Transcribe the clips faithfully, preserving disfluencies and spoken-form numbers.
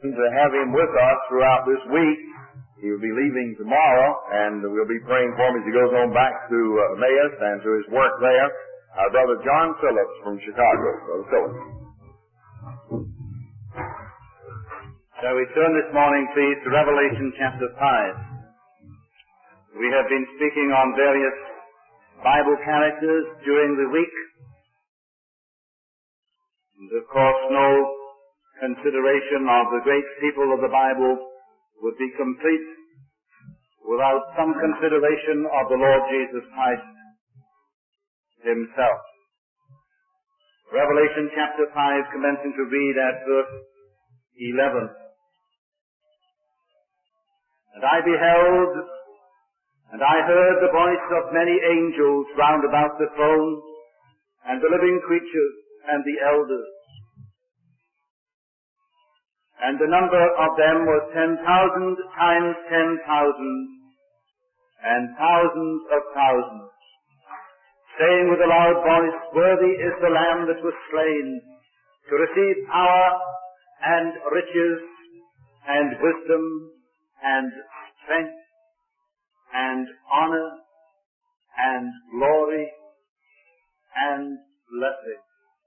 to have him with us throughout this week. He will be leaving tomorrow, and we'll be praying for him as he goes on back to uh, Emmaus and to his work there. Our brother John Phillips from Chicago. Brother Phillips. Shall we turn this morning, please, to Revelation chapter five. We have been speaking on various Bible characters during the week. And of course, no consideration of the great people of the Bible would be complete without some consideration of the Lord Jesus Christ himself. Revelation chapter five, commencing to read at verse eleven. And I beheld, and I heard the voice of many angels round about the throne, and the living creatures, and the elders. And the number of them was ten thousand times ten thousand, and thousands of thousands, saying with a loud voice, Worthy is the Lamb that was slain, to receive power, and riches, and wisdom, and strength, and honor, and glory, and blessing.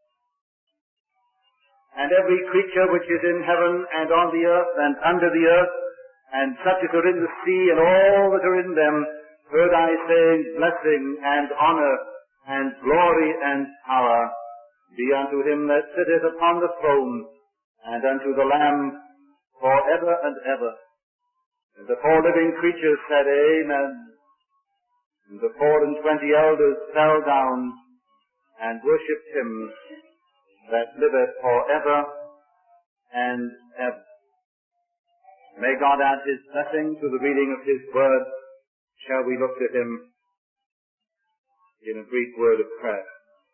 And every creature which is in heaven, and on the earth, and under the earth, and such as are in the sea, and all that are in them, heard I saying, Blessing, and honor, and glory, and power be unto him that sitteth upon the throne, and unto the Lamb for ever and ever. And the four living creatures said, Amen. And the four and twenty elders fell down, and worshipped him that liveth for ever and ever. May God add his blessing to the reading of his word. Shall we look to him in a brief word of prayer?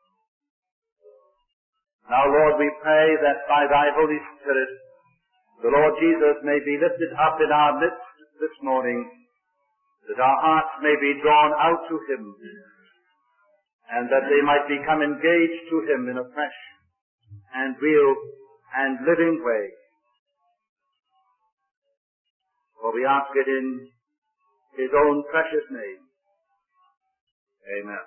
Now, Lord, we pray that by thy Holy Spirit, the Lord Jesus may be lifted up in our midst this morning, that our hearts may be drawn out to him, and that they might become engaged to him in a fresh and real and living way. For we ask it in his own precious name. Amen.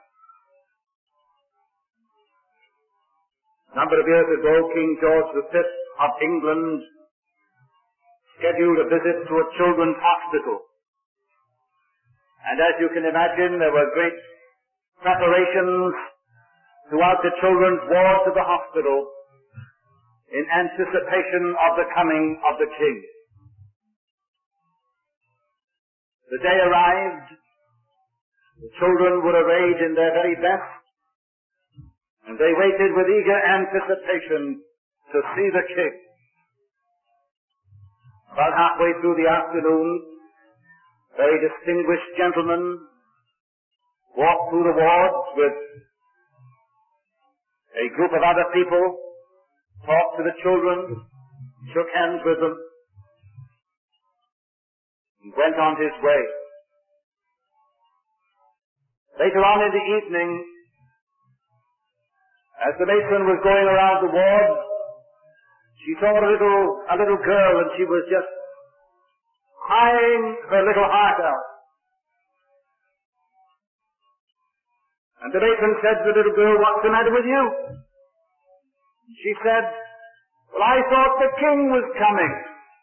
A number of years ago, King George the Fifth of England scheduled a visit to a children's hospital. And as you can imagine, there were great preparations throughout the children's wards of the hospital in anticipation of the coming of the King. The day arrived, the children were arrayed in their very best, and they waited with eager anticipation to see the King. About halfway through the afternoon, a very distinguished gentleman walked through the wards with a group of other people, talked to the children, shook hands with them, and went on his way. Later on in the evening, as the matron was going around the ward, she saw a little, a little girl, and she was just crying her little heart out. And the matron said to the little girl, What's the matter with you? She said, Well, I thought the King was coming.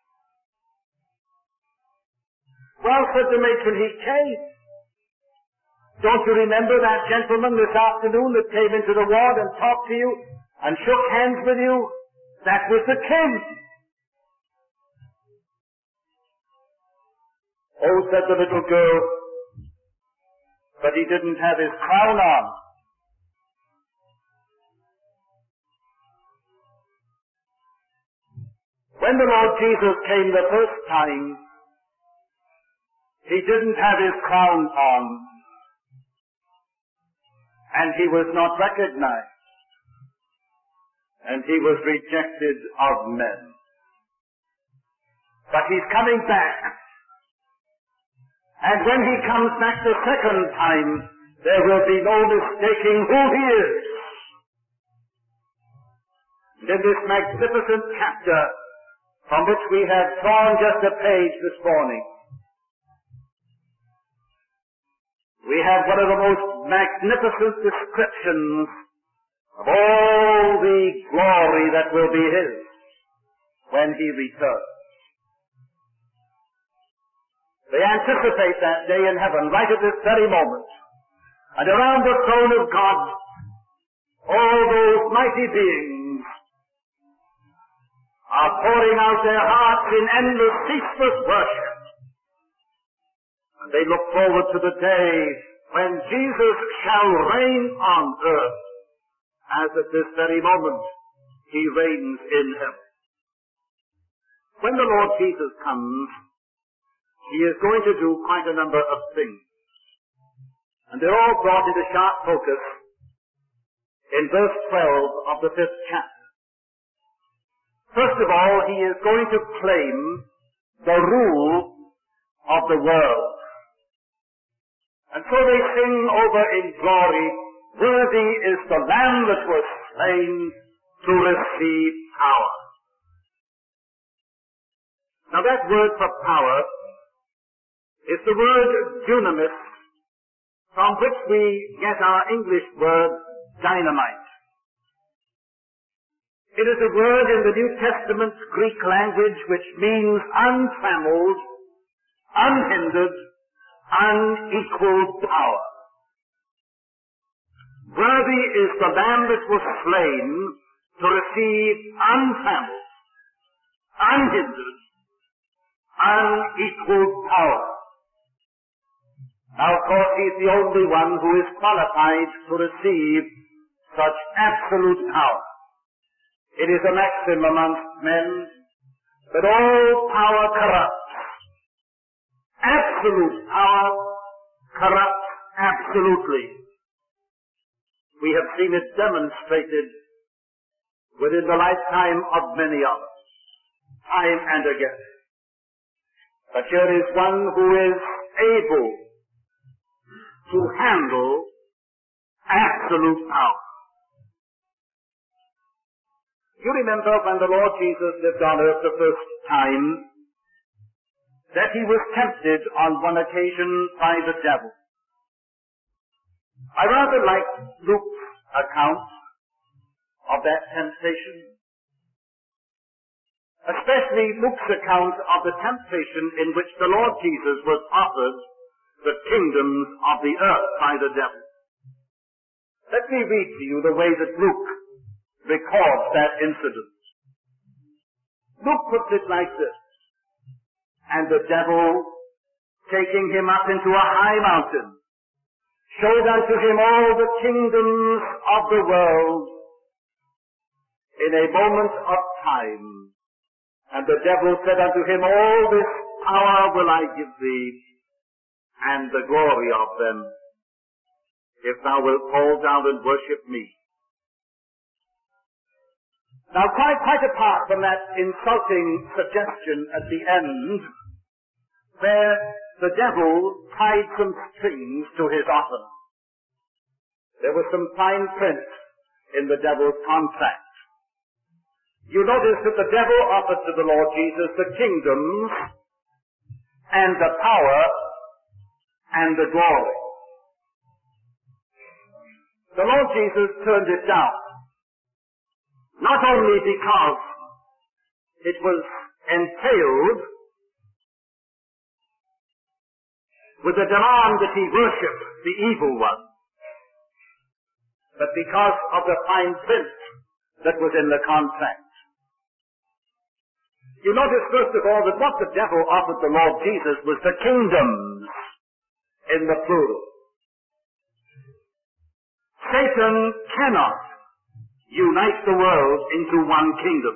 Well, said the matron, he came. Don't you remember that gentleman this afternoon that came into the ward and talked to you and shook hands with you? That was the King. Oh, said the little girl, but he didn't have his crown on. When the Lord Jesus came the first time, he didn't have his crown on, and he was not recognized, and he was rejected of men. But he's coming back, and when he comes back the second time, there will be no mistaking who he is. And in this magnificent chapter from which we have drawn just a page this morning. We have one of the most magnificent descriptions of all the glory that will be His when He returns. They anticipate that day in heaven right at this very moment. And around the throne of God, all those mighty beings are pouring out their hearts in endless, ceaseless worship. And they look forward to the day when Jesus shall reign on earth, as at this very moment He reigns in heaven. When the Lord Jesus comes, He is going to do quite a number of things. And they're all brought into sharp focus in verse twelve of the fifth chapter. First of all, He is going to claim the rule of the world. And so they sing over in glory, "Worthy is the Lamb that was slain to receive power." Now that word for power is the word dunamis, from which we get our English word dynamite. It is a word in the New Testament Greek language which means untrammeled, unhindered, unequaled power. Worthy is the Lamb that was slain to receive untrammeled, unhindered, unequaled power. Now, of course, He is the only one who is qualified to receive such absolute power. It is a maxim amongst men that all power corrupts. Absolute power corrupts absolutely. We have seen it demonstrated within the lifetime of many of us, time and again. But here is one who is able to handle absolute power. You remember when the Lord Jesus lived on earth the first time, that He was tempted on one occasion by the devil. I rather like Luke's account of that temptation, especially Luke's account of the temptation in which the Lord Jesus was offered the kingdoms of the earth by the devil. Let me read to you the way that Luke records that incident. Luke puts it like this: "And the devil, taking him up into a high mountain, showed unto him all the kingdoms of the world in a moment of time. And the devil said unto him, All this power will I give thee, and the glory of them, if thou wilt fall down and worship me." Now, quite, quite apart from that insulting suggestion at the end, where the devil tied some strings to his offer, there was some fine print in the devil's contract. You notice that the devil offered to the Lord Jesus the kingdoms and the power and the glory. The Lord Jesus turned it down, not only because it was entailed with a demand that he worship the evil one, but because of the fine print that was in the contract. You notice, first of all, that what the devil offered the Lord Jesus was the kingdoms in the plural. Satan cannot unite the world into one kingdom.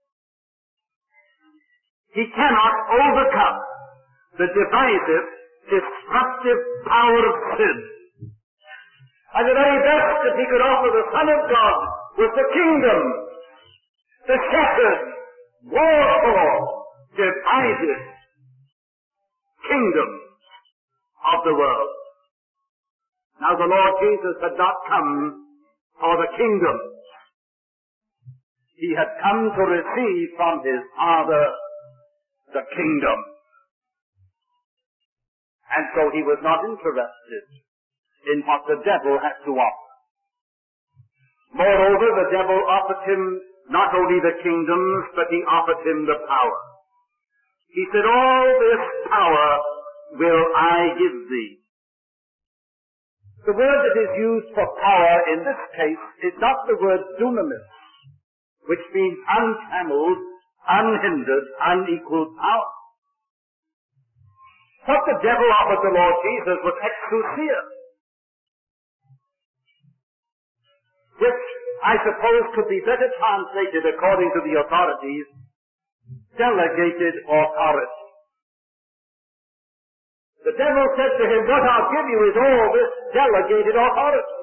He cannot overcome the divisive, destructive power of sin. And the very best that he could offer the Son of God was the kingdom, the shattered, war-torn, divided kingdom of the world. Now the Lord Jesus had not come for the kingdom. He had come to receive from his Father the kingdom. And so he was not interested in what the devil had to offer. Moreover, the devil offered him not only the kingdoms, but he offered him the power. He said, all this power will I give thee. The word that is used for power in this case is not the word dunamis, which means untrammeled, unhindered, unequaled power. What the devil offered the Lord Jesus was exousia, which I suppose could be better translated according to the authorities, delegated authority. The devil said to him, what I'll give you is all this delegated authority.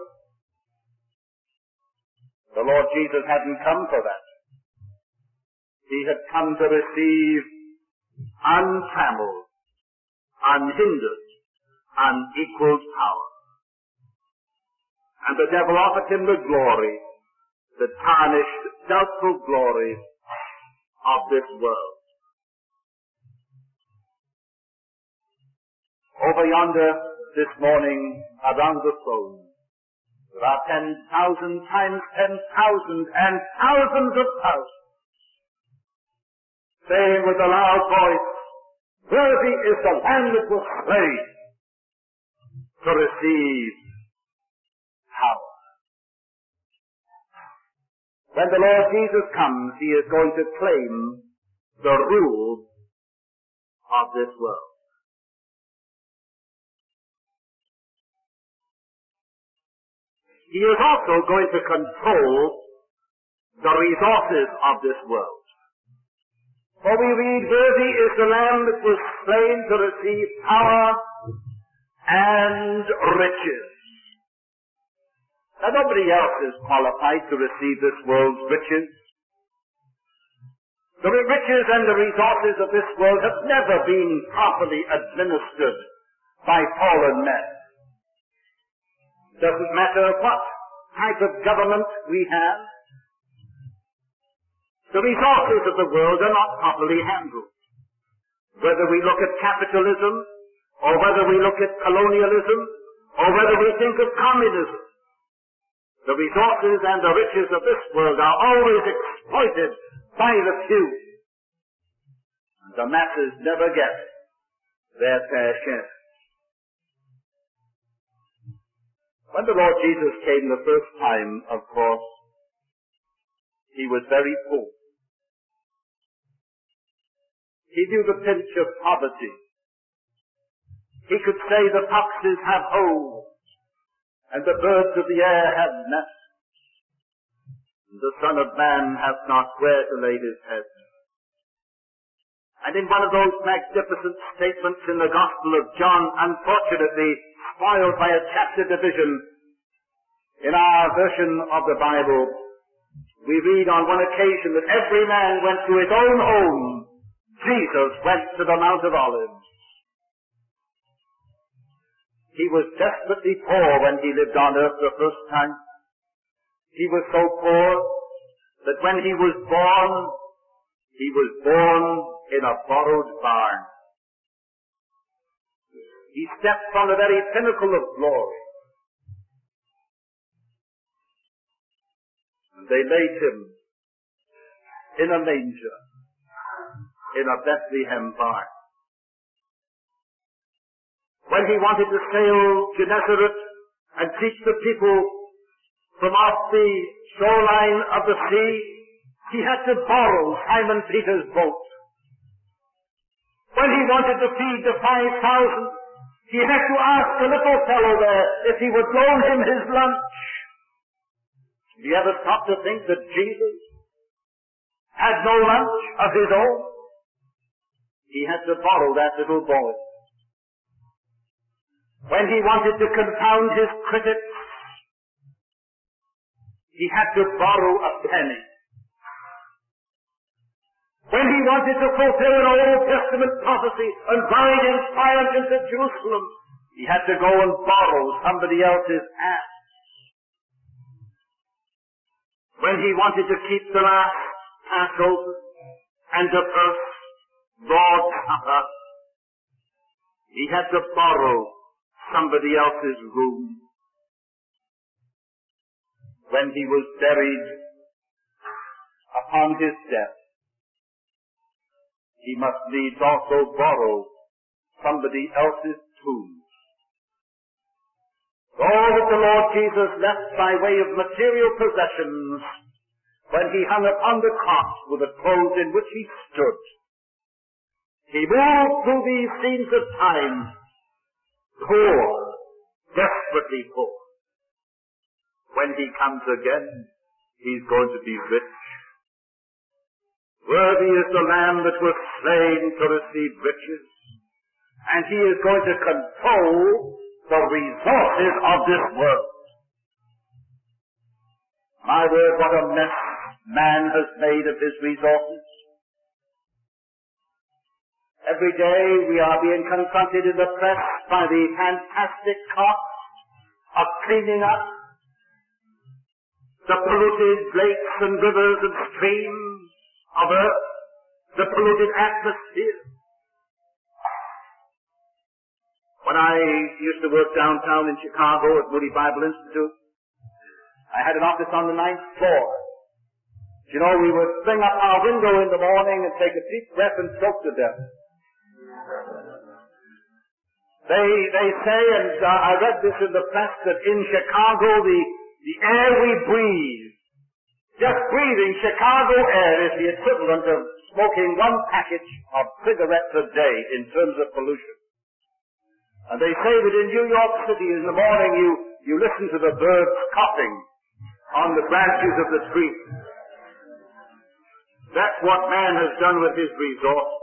The Lord Jesus hadn't come for that. He had come to receive untrammeled, unhindered, unequaled power. And the devil offered him the glory, the tarnished, doubtful glory of this world. Over yonder this morning, around the throne, there are ten thousand times ten thousand and thousands of thousands, saying with a loud voice, worthy is the Lamb that was slain to receive power. When the Lord Jesus comes, he is going to claim the rule of this world. He is also going to control the resources of this world. For we read, worthy is the Lamb that was slain to receive power and riches. Now nobody else is qualified to receive this world's riches. The riches and the resources of this world have never been properly administered by fallen men. Doesn't matter what type of government we have. The resources of the world are not properly handled. Whether we look at capitalism, or whether we look at colonialism, or whether we think of communism, the resources and the riches of this world are always exploited by the few. And the masses never get their fair share. When the Lord Jesus came the first time, of course, he was very poor. He knew the pinch of poverty. He could say the foxes have holes, and the birds of the air have nests, and the Son of Man hath not where to lay his head. And in one of those magnificent statements in the Gospel of John, unfortunately spoiled by a chapter division in our version of the Bible, we read on one occasion that every man went to his own home. Jesus went to the Mount of Olives. He was desperately poor when he lived on earth the first time. He was so poor that when he was born, he was born in a borrowed barn. He stepped from the very pinnacle of glory. And they laid him in a manger, in a Bethlehem barn. When he wanted to sail to Nazareth and teach the people from off the shoreline of the sea, he had to borrow Simon Peter's boat. When he wanted to feed the five thousand, he had to ask the little fellow there if he would loan him his lunch. Do you ever stop to think that Jesus had no lunch of his own? He had to borrow that little boy. When he wanted to confound his critics, he had to borrow a penny. When he wanted to fulfill an Old Testament prophecy and ride in triumph into Jerusalem, he had to go and borrow somebody else's ass. When he wanted to keep the last Passover and the first Lord's Supper, he had to borrow somebody else's room. When he was buried upon his death, he must needs also borrow somebody else's tomb. All that the Lord Jesus left by way of material possessions when he hung upon the cross with the clothes in which he stood. He moved through these scenes of time, poor, desperately poor. When he comes again, he's going to be rich. Worthy is the Lamb that was slain to receive riches, and he is going to control the resources of this world. My word, what a mess man has made of his resources. Every day we are being confronted in the press by the fantastic cost of cleaning up the polluted lakes and rivers and streams of earth, the polluted atmosphere. When I used to work downtown in Chicago at Moody Bible Institute, I had an office on the ninth floor. You know, we would swing up our window in the morning and take a deep breath and choke to death. They they say, and uh, I read this in the press, that in Chicago the, the air we breathe, just breathing Chicago air is the equivalent of smoking one package of cigarettes a day in terms of pollution. And they say that in New York City in the morning you, you listen to the birds coughing on the branches of the trees. That's what man has done with his resources.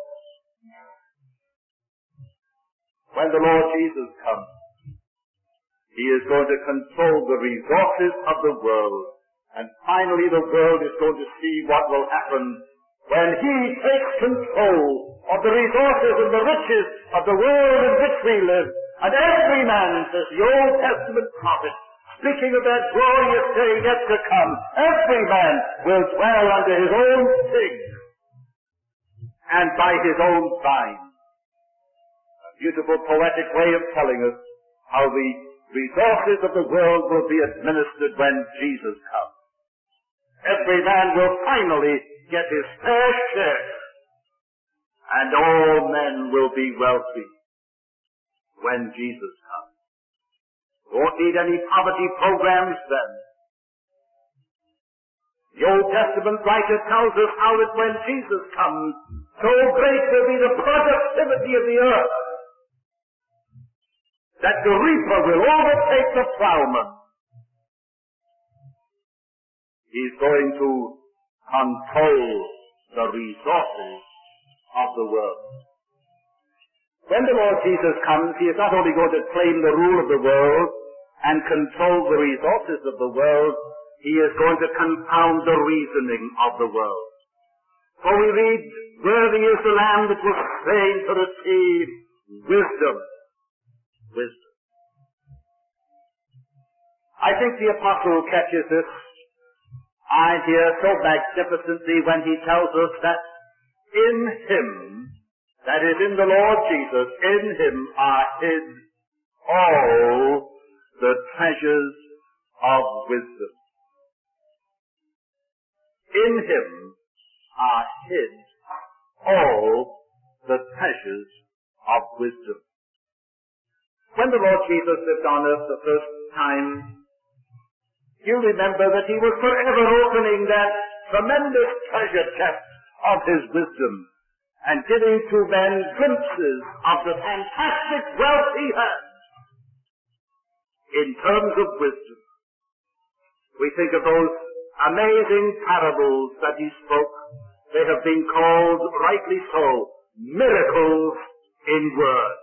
When the Lord Jesus comes, he is going to control the resources of the world. And finally the world is going to see what will happen when he takes control of the resources and the riches of the world in which we live. And every man, says the Old Testament prophet, speaking of that glorious day yet to come, every man will dwell under his own fig and by his own vine. A beautiful poetic way of telling us how the resources of the world will be administered when Jesus comes. Every man will finally get his fair share, and all men will be wealthy when Jesus comes. Won't need any poverty programs then. The Old Testament writer tells us how that when Jesus comes, so great will be the productivity of the earth that the reaper will overtake the plowman. He's going to control the resources of the world. When the Lord Jesus comes, he is not only going to claim the rule of the world and control the resources of the world, he is going to confound the reasoning of the world. For we read, worthy is the Lamb that was slain to receive wisdom. Wisdom. I think the apostle catches this idea so magnificently when he tells us that in him, that is in the Lord Jesus, in him are hid all the treasures of wisdom. In him are hid all the treasures of wisdom. When the Lord Jesus lived on earth the first time, you remember that he was forever opening that tremendous treasure chest of his wisdom and giving to men glimpses of the fantastic wealth he had in terms of wisdom. We think of those amazing parables that he spoke. They have been called, rightly so, miracles in word.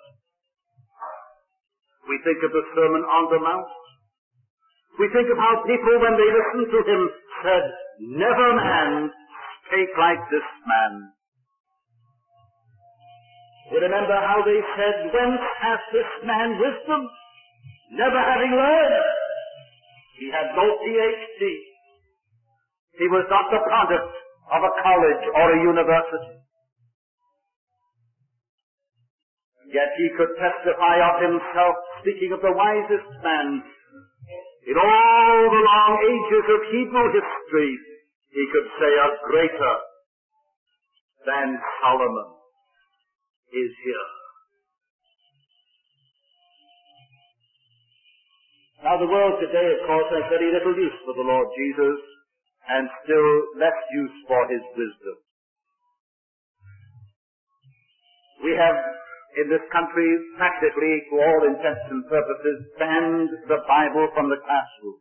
We think of the Sermon on the Mount. We think of how people, when they listened to him, said, never man spake like this man. We remember how they said, whence hath this man wisdom? Never having learned. He had no P H D. He was not the product of a college or a university. Yet he could testify of himself, speaking of the wisest man in all the long ages of Hebrew history, he could say a greater than Solomon is here. Now the world today, of course, has very little use for the Lord Jesus and still less use for his wisdom. We have in this country practically, to all intents and purposes, banned the Bible from the classroom.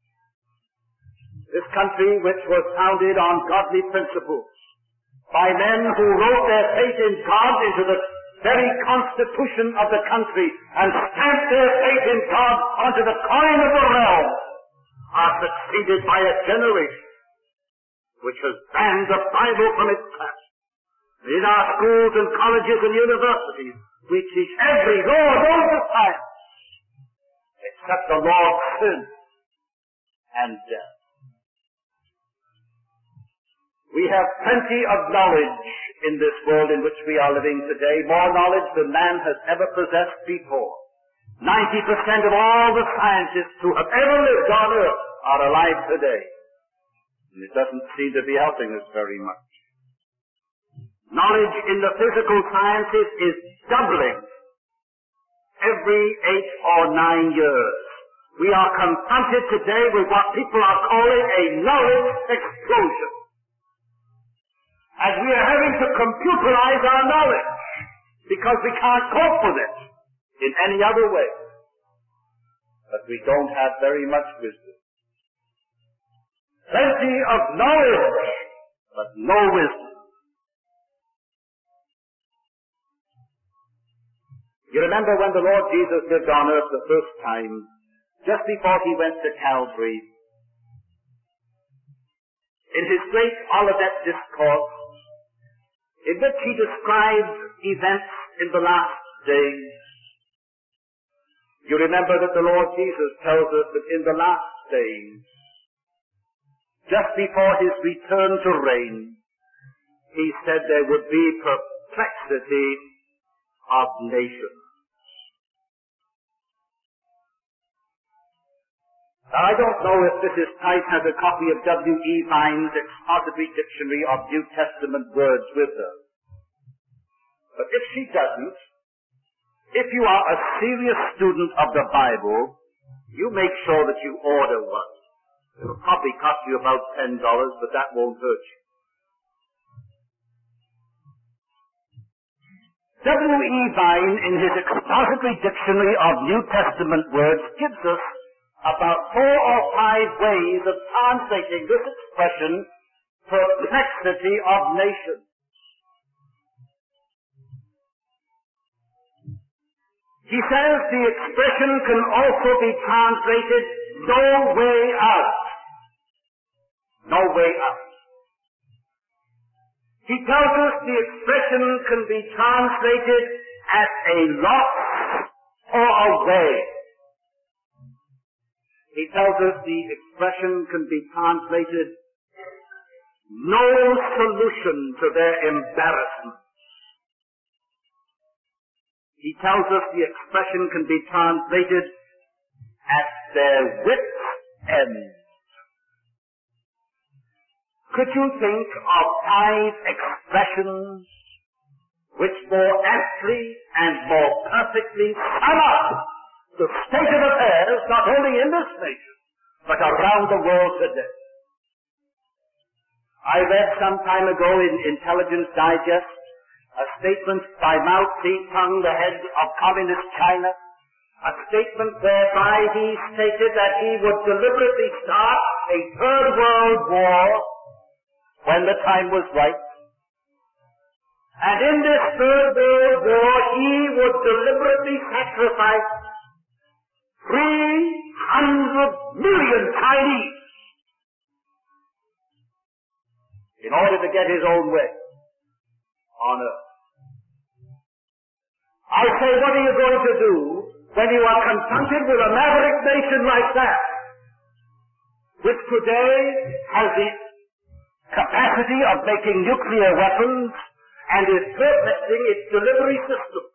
This country, which was founded on godly principles by men who wrote their faith in God into the very constitution of the country and stamped their faith in God onto the coin of the realm, are succeeded by a generation which has banned the Bible from its class. In our schools and colleges and universities, we teach every law known to science, except the law of sin and death. We have plenty of knowledge in this world in which we are living today, more knowledge than man has ever possessed before. Ninety percent of all the scientists who have ever lived on earth are alive today. And it doesn't seem to be helping us very much. Knowledge in the physical sciences is doubling every eight or nine years. We are confronted today with what people are calling a knowledge explosion. And we are having to computerize our knowledge because we can't cope with it in any other way. But we don't have very much wisdom. Plenty of knowledge, but no wisdom. You remember when the Lord Jesus lived on earth the first time, just before he went to Calvary, in his great Olivet Discourse, in which he described events in the last days. You remember that the Lord Jesus tells us that in the last days, just before his return to reign, he said there would be perplexity of nations. Now, I don't know if Missus Tice has a copy of W E Vine's Expository Dictionary of New Testament Words with her. But if she doesn't, if you are a serious student of the Bible, you make sure that you order one. It will probably cost you about ten dollars, but that won't hurt you. W E Vine, in his Expository Dictionary of New Testament Words, gives us about four or five ways of translating this expression, perplexity of nations. He says the expression can also be translated no way out. No way out. He tells us the expression can be translated as a loss or a way. He tells us the expression can be translated no solution to their embarrassment. He tells us the expression can be translated at their wit's end. Could you think of five expressions which more aptly and more perfectly sum up the state of affairs not only in this nation, but around the world today? I read some time ago in Intelligence Digest a statement by Mao Zedong, the head of Communist China, a statement whereby he stated that he would deliberately start a third world war when the time was right. And in this third world war, he would deliberately sacrifice three hundred million Chinese in order to get his own way on earth. I say, what are you going to do when you are confronted with a maverick nation like that, which today has the capacity of making nuclear weapons and is perfecting its delivery system.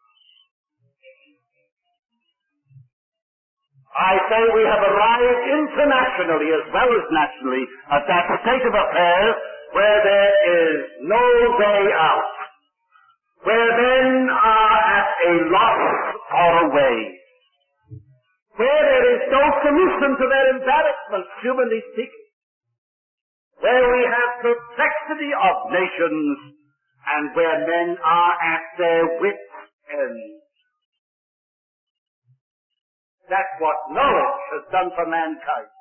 I say we have arrived internationally as well as nationally at that state of affairs where there is no way out, where men are at a loss for a way, where there is no solution to their embarrassments, humanly speaking, where we have perplexity of nations, and where men are at their wits' end. That's what knowledge has done for mankind.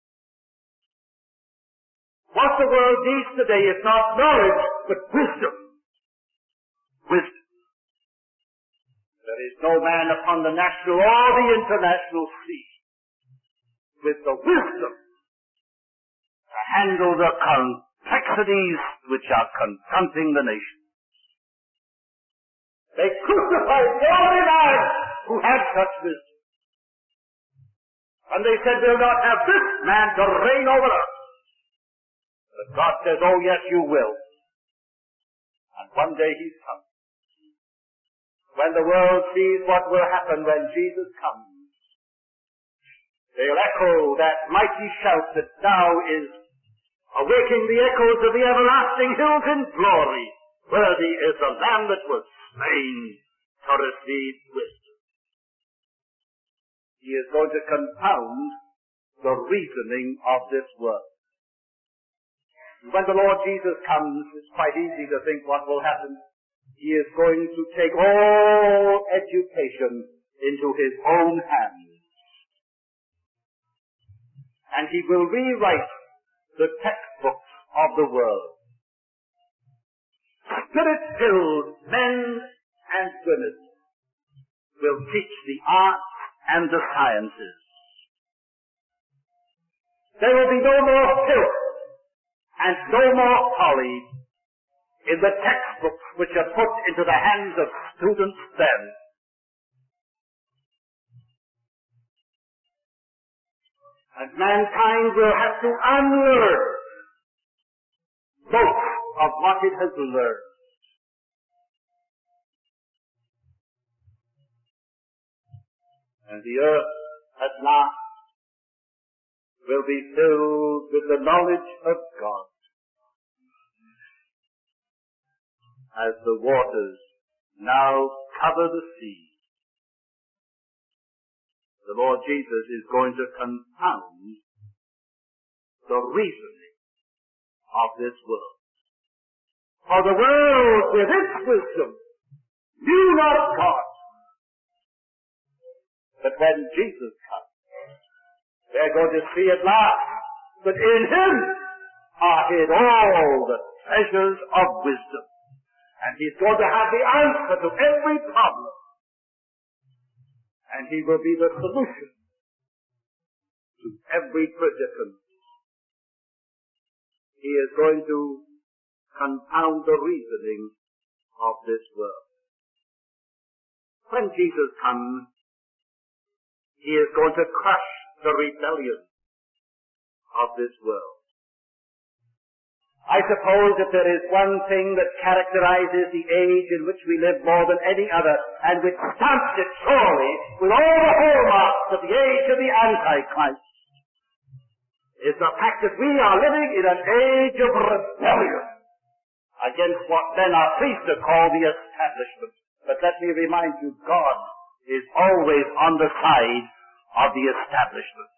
What the world needs today is not knowledge, but wisdom. Wisdom. There is no man upon the national or the international sea with the wisdom to handle the complexities which are confronting the nation. They crucified the only man who had such wisdom. And they said, we'll not have this man to reign over us. But God says, oh yes, you will. And one day he's come. When the world sees what will happen when Jesus comes, they'll echo that mighty shout that now is awaking the echoes of the everlasting hills in glory. Worthy is the Lamb that was slain to receive wisdom. He is going to confound the reasoning of this world. When the Lord Jesus comes, it's quite easy to think what will happen. He is going to take all education into his own hands. And he will rewrite the textbooks of the world. Spirit-filled men and women will teach the arts and the sciences. There will be no more filth and no more folly in the textbooks which are put into the hands of students then. And mankind will have to unlearn most of what it has learned. And the earth at last will be filled with the knowledge of God as the waters now cover the sea. The Lord Jesus is going to confound the reasoning of this world. For the world with its wisdom knew not God. But when Jesus comes, they're going to see at last that in him are hid all the treasures of wisdom. And he's going to have the answer to every problem. And he will be the solution to every predicament. He is going to confound the reasoning of this world. When Jesus comes, he is going to crush the rebellion of this world. I suppose if there is one thing that characterizes the age in which we live more than any other, and which stamps it surely with all the hallmarks of the age of the Antichrist, is the fact that we are living in an age of rebellion against what men are pleased to call the establishment. But let me remind you, God is always on the side of the establishment.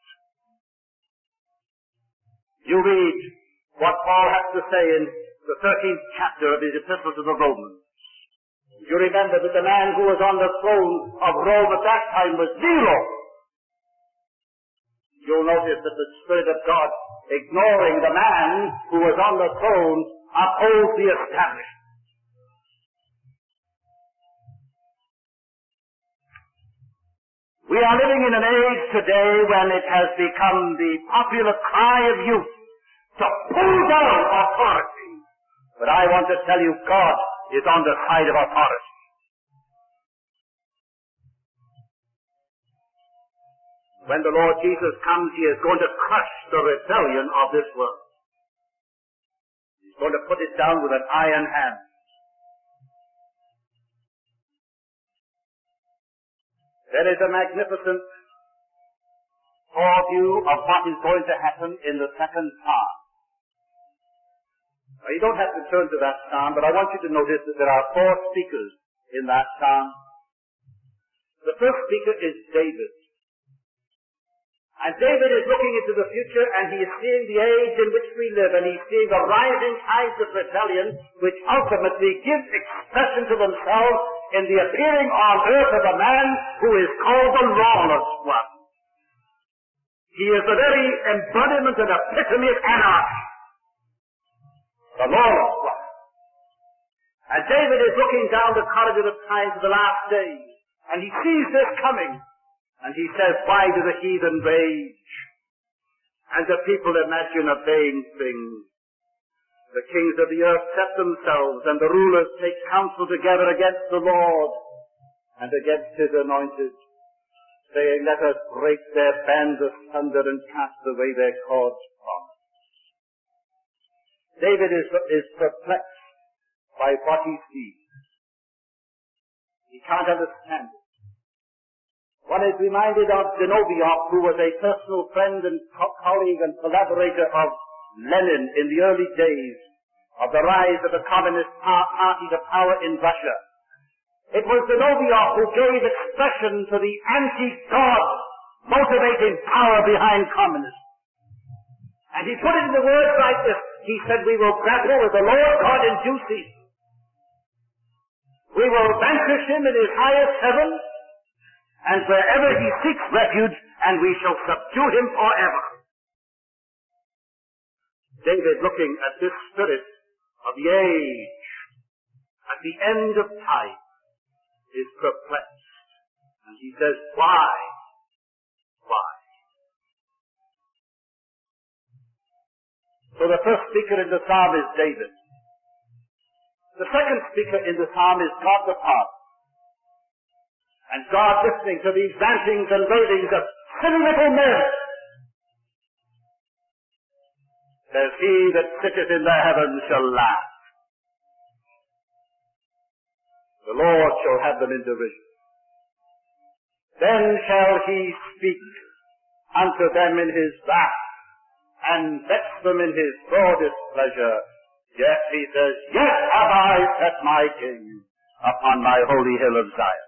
You read what Paul has to say in the thirteenth chapter of his epistle to the Romans. You remember that the man who was on the throne of Rome at that time was Nero. You'll notice that the Spirit of God, ignoring the man who was on the throne, upholds the establishment. We are living in an age today when it has become the popular cry of youth to pull down authority. But I want to tell you, God is on the side of authority. When the Lord Jesus comes, he is going to crush the rebellion of this world. He's going to put it down with an iron hand. There is a magnificent foreview of what is going to happen in the second psalm. Now, you don't have to turn to that psalm, but I want you to notice that there are four speakers in that psalm. The first speaker is David. And David is looking into the future, and he is seeing the age in which we live, and he's seeing the rising tides of rebellion, which ultimately give expression to themselves in the appearing on earth of a man who is called the lawless one. He is the very embodiment and epitome of anarchy. The lawless one. And David is looking down the corridor of time to the last days, and he sees this coming. And he says, why do the heathen rage? And the people imagine a vain thing. The kings of the earth set themselves, and the rulers take counsel together against the Lord and against his anointed, saying, let us break their bands asunder and cast away their cords from us. David is, is perplexed by what he sees. He can't understand it. One is reminded of Zinoviev, who was a personal friend and co- colleague and collaborator of Lenin in the early days of the rise of the Communist Party to power in Russia. It was Zinoviev who gave expression to the anti-God motivating power behind communism. And he put it in the words like this. He said, we will grapple with the Lord God in due season. We will vanquish him in his highest heaven, and wherever he seeks refuge, and we shall subdue him forever. David, looking at this spirit of the age, at the end of time, is perplexed. And he says, why? Why? So the first speaker in the psalm is David. The second speaker in the psalm is God the Father. And God listening to these rantings and ravings of silly little men, says, he that sitteth in the heavens shall laugh. The Lord shall have them in derision. Then shall he speak unto them in his wrath, and vex them in his broadest pleasure. Yet he says, yet have I set my king upon my holy hill of Zion.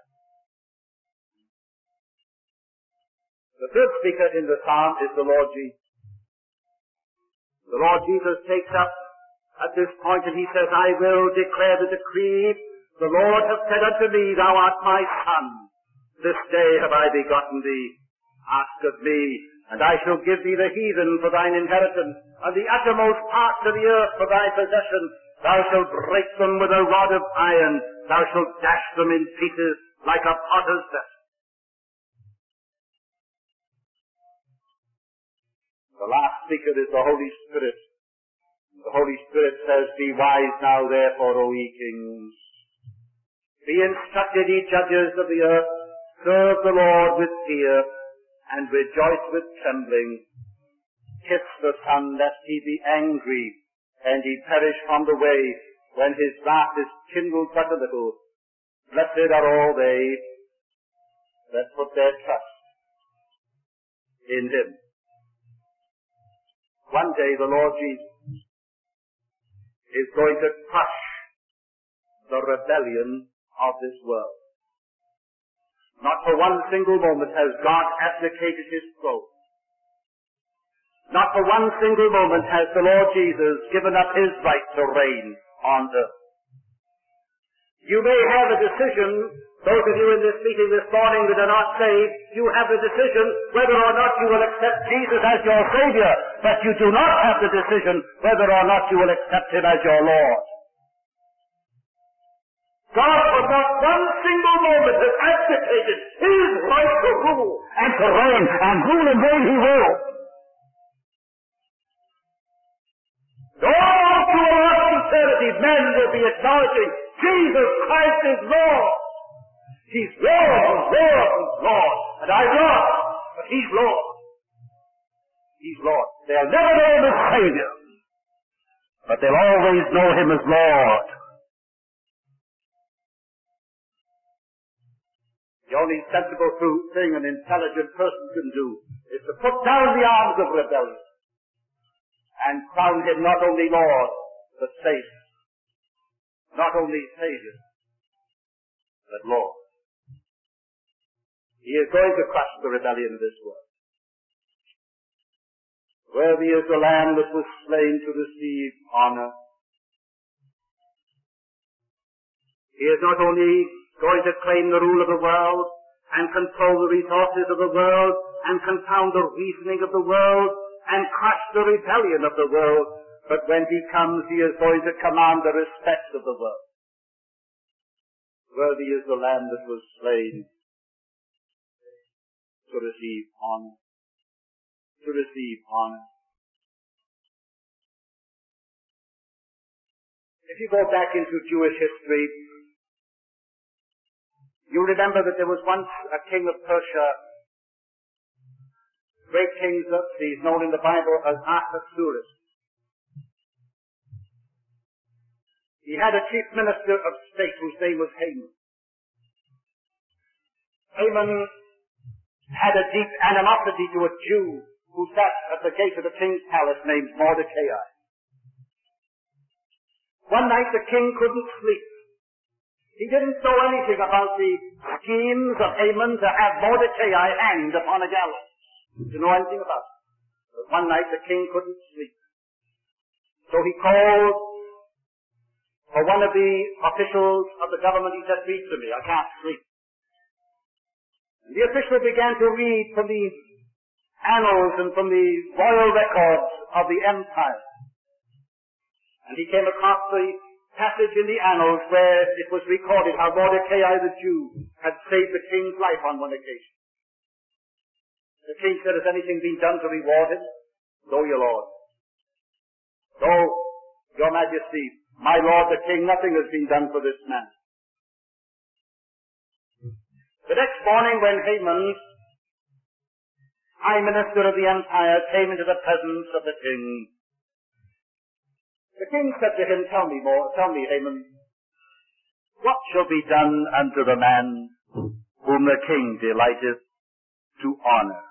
The third speaker in the psalm is the Lord Jesus. The Lord Jesus takes up at this point and he says, I will declare the decree. The Lord hath said unto me, thou art my son. This day have I begotten thee. Ask of me, and I shall give thee the heathen for thine inheritance, and the uttermost parts of the earth for thy possession. Thou shalt break them with a rod of iron. Thou shalt dash them in pieces like a potter's vessel. The last speaker is the Holy Spirit. The Holy Spirit says, be wise now therefore, O ye kings. Be instructed, ye judges of the earth. Serve the Lord with fear, and rejoice with trembling. Kiss the Son, lest he be angry, and he perish from the way, when his wrath is kindled but a little. Blessed are all they that put their trust in him. One day the Lord Jesus is going to crush the rebellion of this world. Not for one single moment has God abdicated his throne. Not for one single moment has the Lord Jesus given up his right to reign on earth. You may have a decision, those of you in this meeting this morning that are not saved, you have a decision whether or not you will accept Jesus as your Savior, but you do not have the decision whether or not you will accept him as your Lord. God for not one single moment has abdicated his right to rule and to reign, and rule and reign he will. All through our eternity, men will be acknowledging Jesus Christ is Lord. He's Lord, and Lord, and Lord. And I'm Lord, but he's Lord. He's Lord. They'll never know him as Savior, but they'll always know him as Lord. The only sensible thing an intelligent person can do is to put down the arms of rebellion and crown him not only Lord, but Savior. Not only Savior, but Lord. He is going to crush the rebellion of this world. Worthy is the Lamb that was slain to receive honor. He is not only going to claim the rule of the world and control the resources of the world and confound the reasoning of the world and crush the rebellion of the world, but when he comes, he is going to command the respect of the world. Worthy is the Lamb that was slain to receive honor. To receive honor. If you go back into Jewish history, you remember that there was once a king of Persia, great king Xerxes, known in the Bible as Ahasuerus. He had a chief minister of state whose name was Haman. Haman had a deep animosity to a Jew who sat at the gate of the king's palace named Mordecai. One night the king couldn't sleep. He didn't know anything about the schemes of Haman to have Mordecai hanged upon a gallows. He didn't know anything about it. But one night the king couldn't sleep. So he called for one of the officials of the government. He said, "Read to me, I can't sleep." And the official began to read from the annals and from the royal records of the empire. And he came across the passage in the annals where it was recorded how Mordecai the Jew had saved the king's life on one occasion. The king said, "Has anything been done to reward him?" "No, your lord." "No, your majesty, my lord the king, nothing has been done for this man." The next morning when Haman, prime minister of the empire, came into the presence of the king, the king said to him, Tell me more, tell me, Haman, what shall be done unto the man whom the king delighteth to honor?"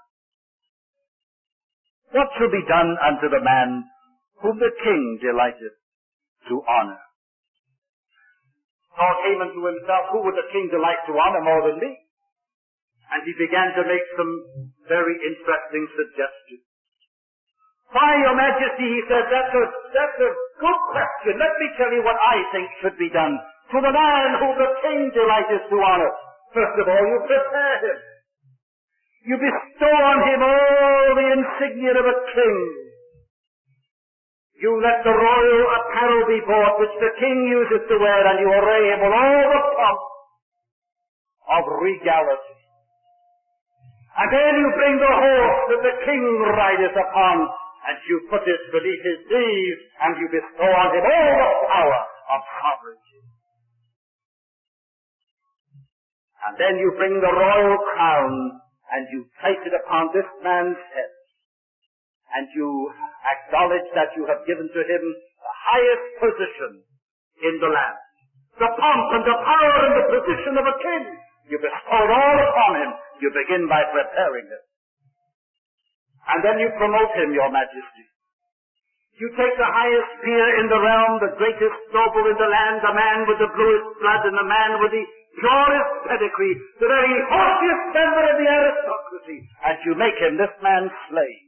What shall be done unto the man whom the king delighteth to honor? Thought Haman to himself, who would the king delight to honor more than me? And he began to make some very interesting suggestions. "Why, your majesty," he said, that's a, that's a good question. Let me tell you what I think should be done to the man whom the king delighteth to honor. First of all, you prepare him. You bestow on him all the insignia of a king. You let the royal apparel be bought, which the king uses to wear, and you array him with all the pomp of regality. And then you bring the horse that the king rideth upon, and you put it beneath his knees, and you bestow on him all the power of sovereignty. And then you bring the royal crown, and you place it upon this man's head, and you acknowledge that you have given to him the highest position in the land. The pomp and the power and the position of a king. You bestow it all upon him. You begin by preparing him. And then you promote him, your majesty. You take the highest peer in the realm, the greatest noble in the land, the man with the bluest blood and the man with the purest pedigree, the very haughtiest member of the aristocracy, and you make him this man's slave.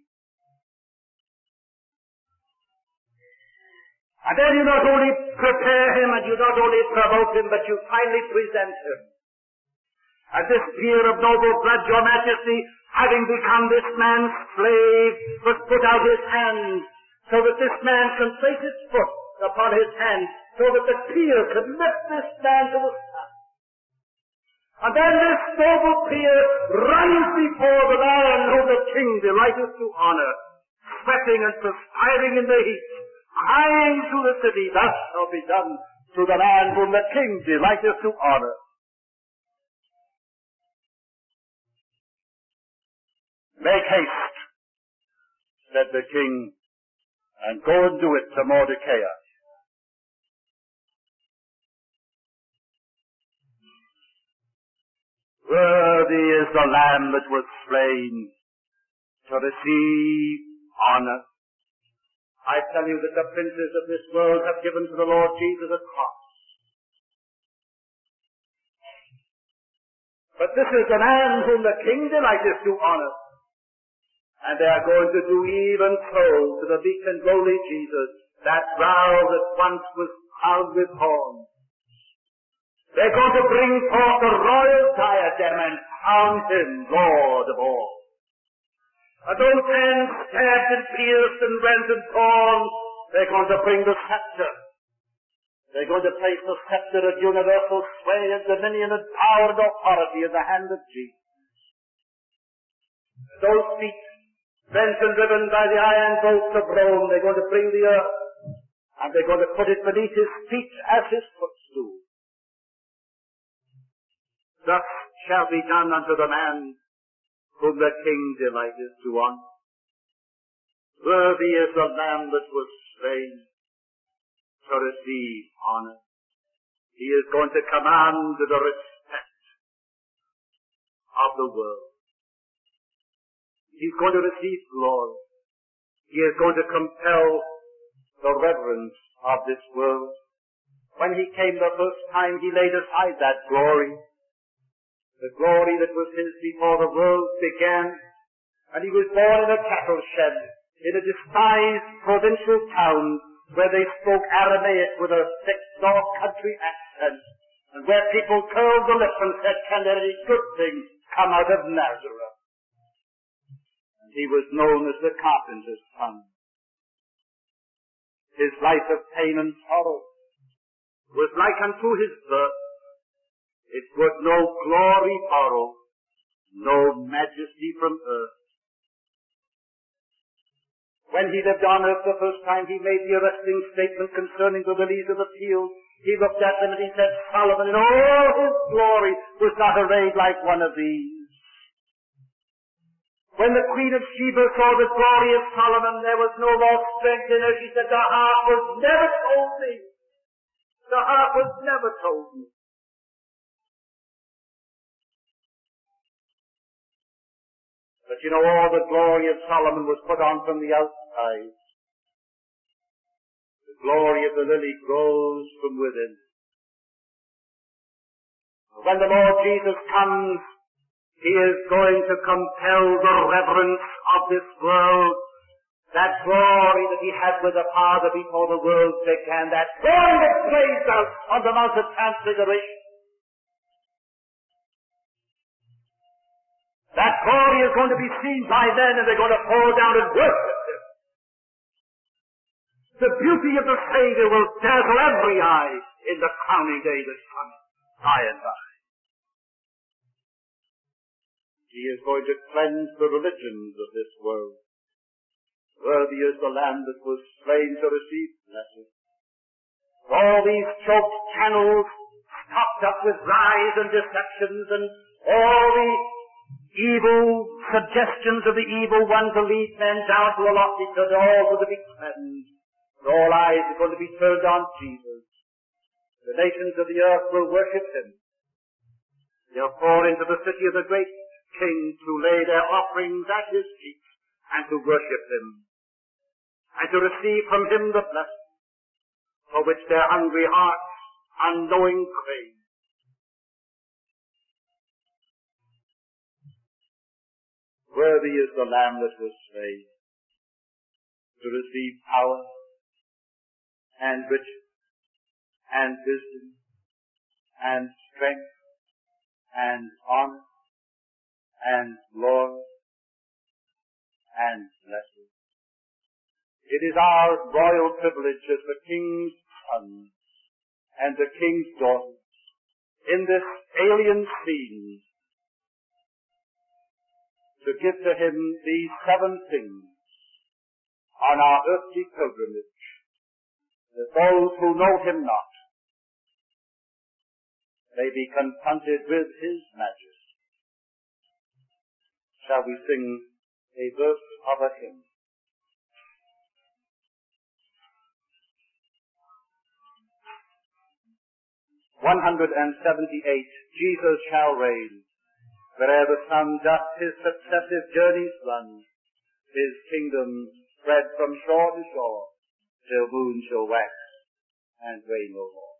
And then you not only prepare him and you not only promote him, but you finally present him. As this peer of noble blood, your majesty, having become this man's slave, must put out his hand so that this man can place his foot upon his hand, so that the peer can lift this man to the sky. And then this noble peer runs before the man whom the king delighteth to honor, sweating and perspiring in the heat, crying to the city, "Thus shall be done to the man whom the king delighteth to honor." "Make haste," said the king, and go and do it to Mordecai. Worthy is the Lamb that was slain to receive honor. I tell you that the princes of this world have given to the Lord Jesus a cross. But this is the man whom the king delighteth to honor. And they are going to do even so to the meek and lowly Jesus, that brow that once was crowned with thorns. They're going to bring forth the royal diadem and crown him Lord of all. And those hands stabbed and pierced and rent and torn, they're going to bring the scepter. They're going to place the scepter of universal sway and dominion and power and authority in the hand of Jesus. Those feet, bent and driven by the iron bolts of Rome, they're going to bring the earth, and they're going to put it beneath his feet as his footstool. Thus shall be done unto the man whom the king delighteth to honor. Worthy is the Lamb that was slain to receive honor. He is going to command the respect of the world. He's going to receive glory. He is going to compel the reverence of this world. When he came the first time, he laid aside that glory. The glory that was his before the world began. And he was born in a cattle shed, in a despised provincial town, where they spoke Aramaic with a thick North Country accent, and where people curled the lips and said, "Can there any good thing come out of Nazareth?" And he was known as the carpenter's son. His life of pain and sorrow was like unto his birth. It would no glory borrow, no majesty from earth. When he lived on earth the first time, he made the arresting statement concerning the lilies of the field. He looked at them and he said, "Solomon in all his glory was not arrayed like one of these." When the Queen of Sheba saw the glory of Solomon, there was no more strength in her. She said, "The harp was never told me. The harp was never told me." But you know, all the glory of Solomon was put on from the outside. The glory of the lily grows from within. When the Lord Jesus comes, he is going to compel the reverence of this world. That glory that he had with the Father before the world began, that glory that blazed out on the Mount of Transfiguration. That glory is going to be seen by men, and they're going to fall down and worship him. The beauty of the Savior will dazzle every eye in the crowning day that's coming, by and by. He is going to cleanse the religions of this world. Worthy is the Lamb that was slain to receive blessing. All these choked channels, stopped up with lies and deceptions, and all the evil suggestions of the evil one to lead men down to a lofty pit, all to be cleansed. All eyes are going to be turned on Jesus. The nations of the earth will worship him. They'll pour into the city of the great King to lay their offerings at his feet and to worship him and to receive from him the blessing for which their hungry hearts unknowing crave. Worthy is the Lamb that was slain to receive power and riches and wisdom and strength and honor and glory and blessing. It is our royal privilege as the King's sons and the King's daughters in this alien scene to give to him these seven things on our earthly pilgrimage, that those who know him not may be confronted with his majesty. Shall we sing a verse of a hymn? one hundred seventy-eight, Jesus shall reign. Where'er the sun doth his successive journeys run, his kingdom spread from shore to shore, till moon shall wax and wane no more.